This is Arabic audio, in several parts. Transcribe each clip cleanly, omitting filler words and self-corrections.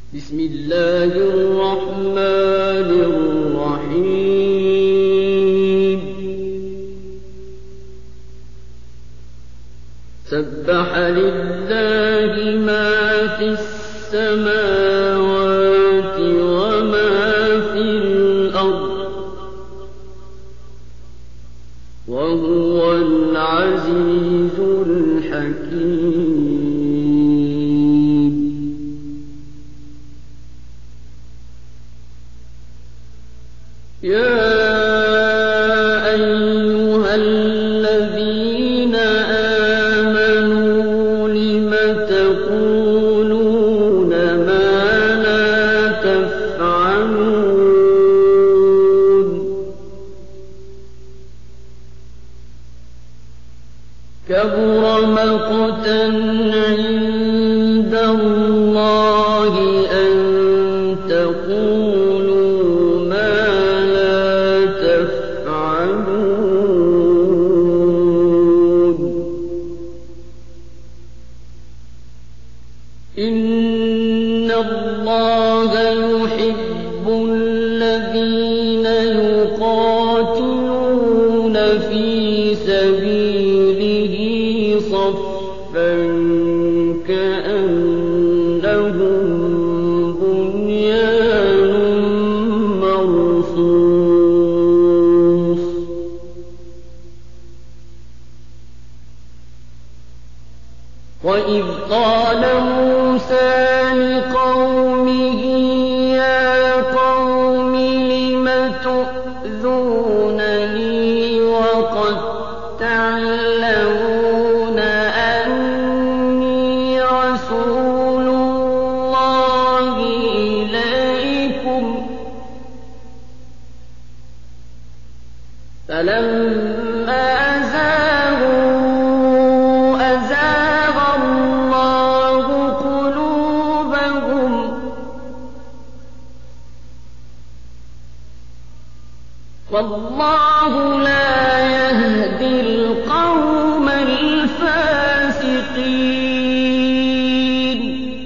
بسم الله الرحمن الرحيم سبح لله ما في السماوات وما في الأرض وهو العزيز الحكيم يا أيها الذين آمنوا لم تقولون ما لا تفعلون كبر مقتا عند الله أن تقولوا ما لا تفعلون إن الله يحب الذين يقاتلون في سبيله صفا كأنهم بنيان مرصوص وإذ قال موسى لقومه يا قوم لم تؤذونني وقد تعلمون أني رسول الله إليكم فلما أزاغ الله قلوبهم والله لا يهدي القوم الفاسقين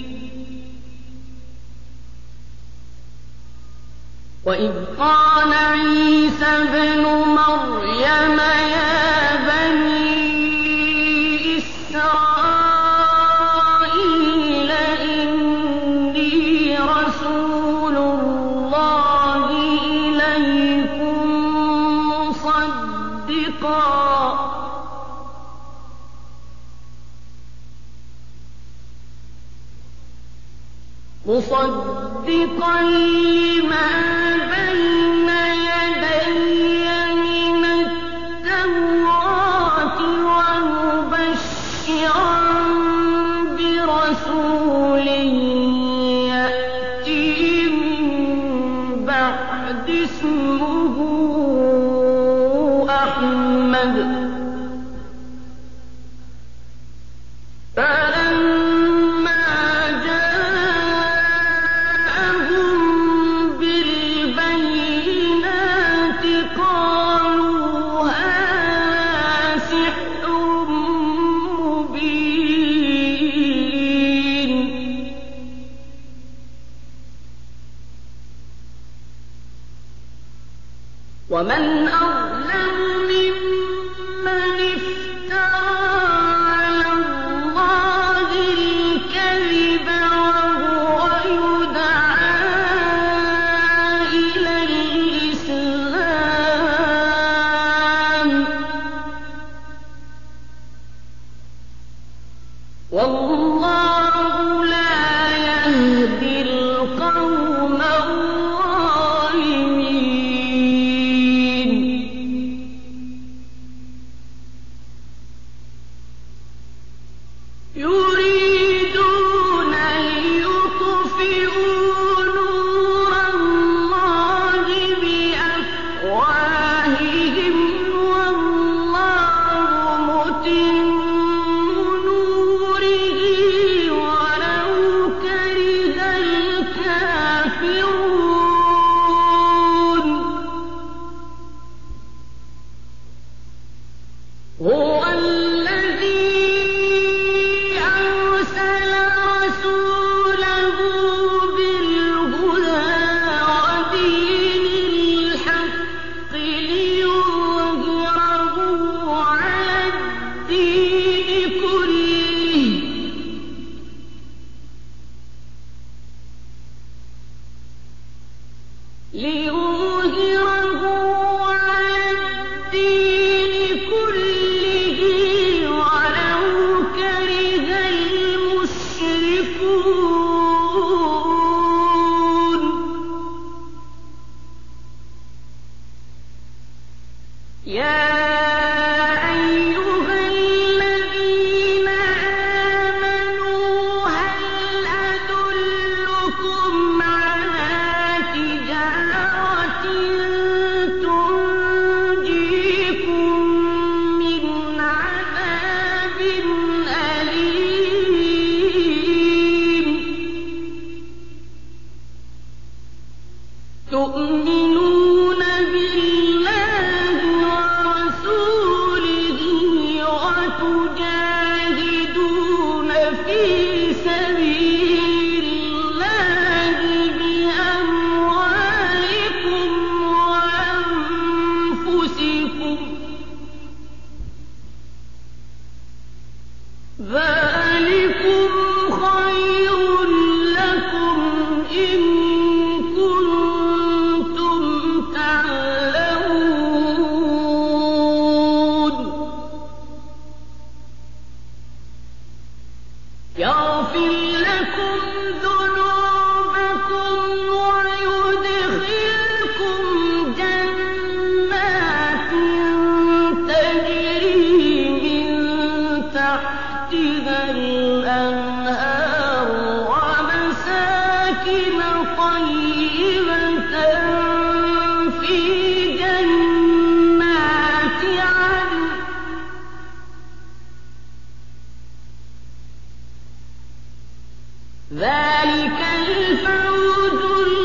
وإذ قال عيسى ابن مريم يا بني إسرائيل إني رسول الله إليكم مصدقا لما بين يدي من التوراة ومبشرا برسول يأتي من بعد اسمه أحمد ومن أظلم ممن افترى على الله الكذب وهو يدعى إلى الإسلام والله لا يهدي القوم الظالمين ليظهره على الدين كله ولو كره المشركون يا أيها الذين آمنوا هل أدلكم على تجارة تنجيكم من عذاب أليم تؤمنون بالله ورسوله وتجاهدون في سبيل الله بأموالكم وأنفسكم ذلكم خير لكم إن كنتم تعلمون يغفر لكم ذنوبكم ويدخلكم جنات تجري من تحتها الأنهار ومساكن طيبة في جنات عدن ذلك الفوز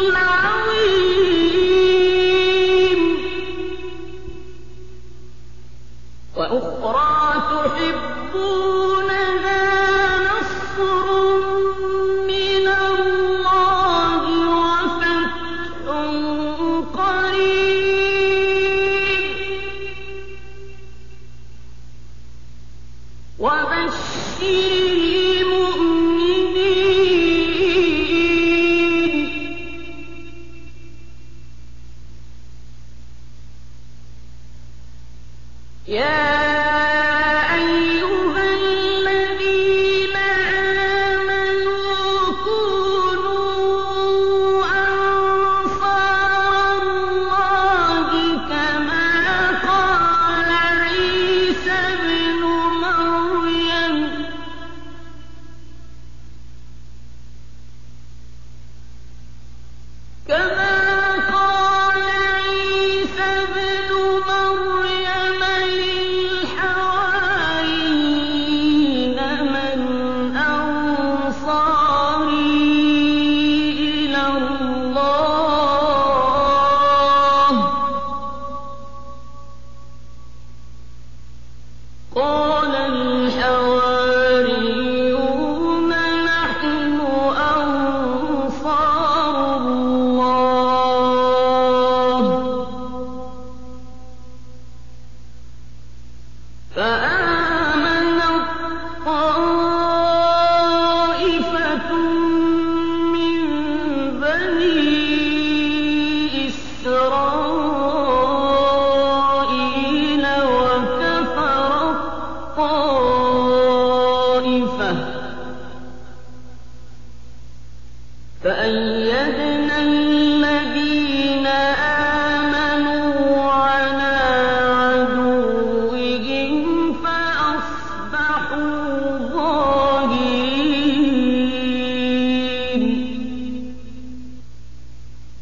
العظيم وأخرى تحبونها نصر من الله وفتح قريب وبشر المؤمنين يا أيها الذين آمنوا كونوا أنصار الله كما قال عيسى ابن مريم للحواريين من أنصاري إلى الله قال الحواريون نحن أنصار الله فآمنت طائفة من بني إسرائيل وكفرت طائفة فأيدنا